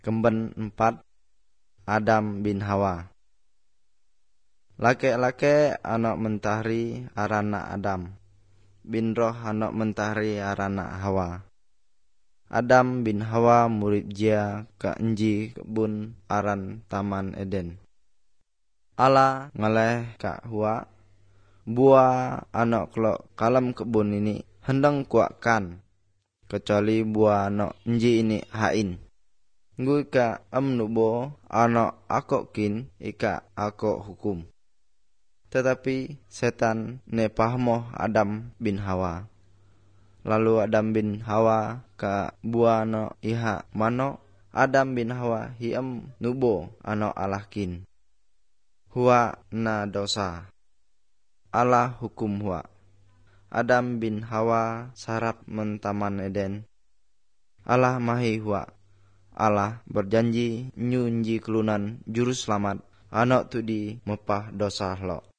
Kemben 4 Adam bin Hawa. Lake-lake anak mentahri arana Adam. Bin roh anak mentahri arana Hawa. Adam bin Hawa murid jia ka enji kebun aran Taman Eden. Allah ngaleh ka Hawa. Buah anak kelok kalam kebun ini hendang kuakan. Kecuali buah anak enji ini hain. Ngui ka nubo anak akok kin ika akok hukum. Tetapi setan ne pahmoh Adam bin Hawa. Lalu Adam bin Hawa ka buah anak iha mano Adam bin Hawa hiam nubo anak Allah kin. Huwa na dosa. Allah hukum huwa. Adam bin Hawa sarap mentaman Eden. Allah mahi huwa. Allah berjanji nyunji kelunan juru selamat anak tu di mepah dosa lo.